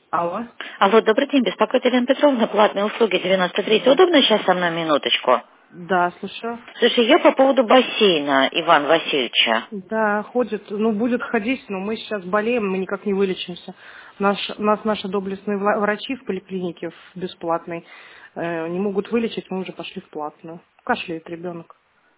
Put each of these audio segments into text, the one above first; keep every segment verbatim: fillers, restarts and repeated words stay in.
Алло. Алло, добрый день, беспокоит Елена Петровна, платные услуги девяносто три. Удобно сейчас со мной минуточку? Да, слушаю. Слушай, я по поводу бассейна Ивана Васильевича. Да, ходит, ну, будет ходить, но мы сейчас болеем, мы никак не вылечимся. Наш, нас наши доблестные вла- врачи в поликлинике в бесплатной э, не могут вылечить, мы уже пошли в платную. Кашляет ребенок.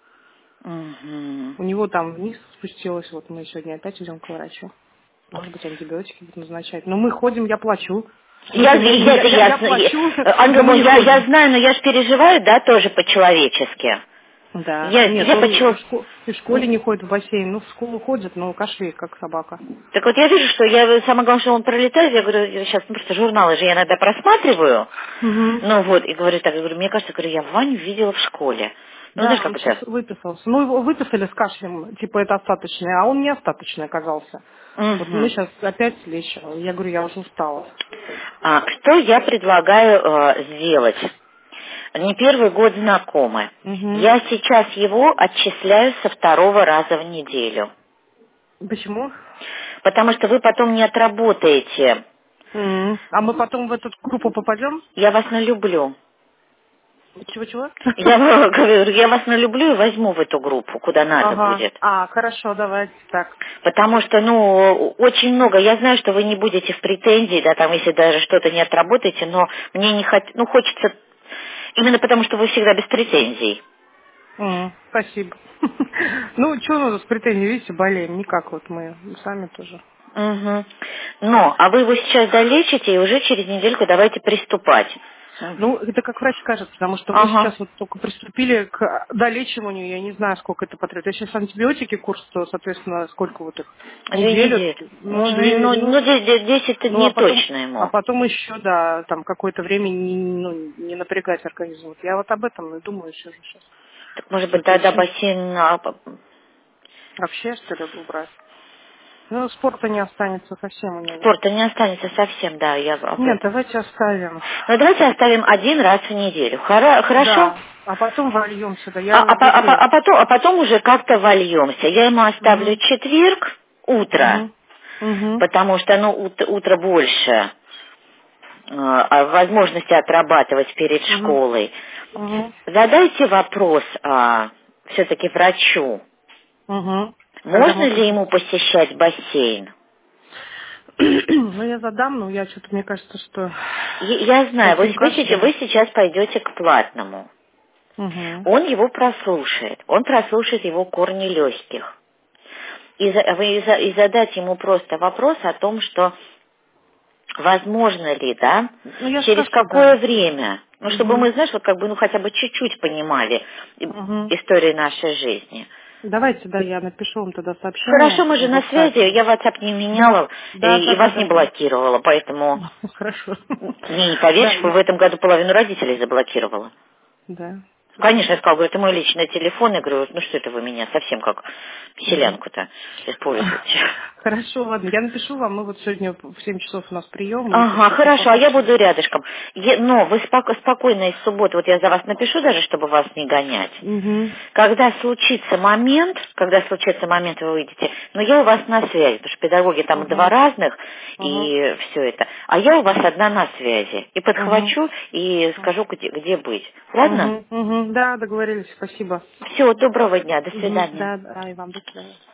Угу. У него там вниз спустилось, вот мы сегодня опять идем к врачу. Может быть, антибиотики будут назначать. Но мы ходим, я плачу. В Я, смысле, я, я, это я- я ясно. Я- плачу, Ангел но мы мой, не я, я ходим. знаю, но я же переживаю, да, тоже по-человечески. Да. Я, Нет, я он и почему... в, шко- и в школе не ходит в бассейн. Ну, в школу ходит, но кашляет, как собака. Так вот я вижу, что я, самое главное, что он пролетает, я говорю, я сейчас, ну, просто журналы же я иногда просматриваю, Угу. ну вот, и говорю так, я говорю, мне кажется, говорю, я Ваню видела в школе. Ну, знаешь, Да, как он сейчас это? выписался. Ну, его выписали с кашлем, типа это остаточное, а он не остаточный оказался. Вот мы Угу. сейчас опять лечим. Я говорю, я уже устала. А, что я предлагаю э, сделать? Не первый год знакомы. Угу. Я сейчас его отчисляю со второго раза в неделю. Почему? Потому что вы потом не отработаете. М. А мы потом в эту группу попадем? Я вас налюблю. Чего-чего? Я вам говорю, я вас налюблю и возьму в эту группу, куда надо Ага. будет. А, хорошо, давайте так. Потому что, ну, очень много. Я знаю, что вы не будете в претензии, да, там, если даже что-то не отработаете, но мне не хот... ну, хочется именно потому, что вы всегда без претензий. М, Спасибо. Ну, что у нас с претензией, видите, болеем. Никак вот мы сами тоже. Угу. Но, а вы его сейчас долечите, и уже через недельку давайте приступать. М. Ну, это как врач скажет, потому что мы Ага. сейчас вот только приступили к долечиванию, я не знаю, сколько это потребует. Если сейчас антибиотики курс, то, соответственно, сколько вот их? Две Неделю? недели. Ну, Не, не, две, ну, ну, ну, де- де- десять ну, а дней потом, точно а ему. потом еще, да, там какое-то время не, ну, не напрягать организм. Вот я вот об этом и думаю еще же сейчас. Так, может быть, Что-то тогда еще. бассейн... а, п- Вообще, что ли, убрать? Ну, спорта не останется совсем у него. спорта не останется совсем, да, я об Нет, этом. давайте оставим. Ну, давайте оставим один раз в неделю. Хоро- Хорошо? Да, а потом вольем сюда. А, Я а по- а по- говорю. а потом, а потом уже как-то вольемся. Я ему оставлю Угу, четверг, утро, угу, угу, потому что, ну, ут- утро больше э, а возможности отрабатывать перед угу, школой. угу, Задайте вопрос а, все-таки врачу. угу. Когда Можно мы ли будем? ему посещать бассейн? Ну, я задам, но я что-то, мне кажется, что Я я с знаю, вы, этим вы сейчас кашлем. вы сейчас пойдете к платному. Угу, Он его прослушает. Он прослушает его корни легких. И, за- вы- и за- и задать ему просто вопрос о том, что возможно ли, да, ну, я через скажу, какое да. время, ну, чтобы Угу, мы, знаешь, вот как бы, ну, хотя бы чуть-чуть понимали и- угу. историю нашей жизни. Давайте, да, я напишу вам тогда Хорошо, сообщение мы же в на связи, WhatsApp. я WhatsApp не Да, меняла да, и, да, и да, вас не да, да. блокировала, поэтому Хорошо. мне не поверишь, Да, что и- в этом году половину родителей заблокировала. да. Конечно, я сказала, говорю, это мой личный телефон. Я говорю, ну что это вы меня совсем как Мгм. селянку-то используете? Хорошо, ладно, я напишу вам, мы вот сегодня в семь часов у нас прием, и Ага, просто по- хорошо, а я попросим. буду рядышком. Е- но вы споко- спокойно из субботы, вот я за вас напишу даже, чтобы вас не гонять. Угу. Когда случится момент, когда случится момент, вы выйдете, но я у вас на связи, потому что педагоги там два Угу. разных, Угу. и все это. А я у вас одна на связи. И Угу. подхвачу, и скажу, где, где быть. Ладно? Угу. Угу. Да, договорились, спасибо. Все, доброго дня, до Угу. свидания. Да, да, и вам до свидания.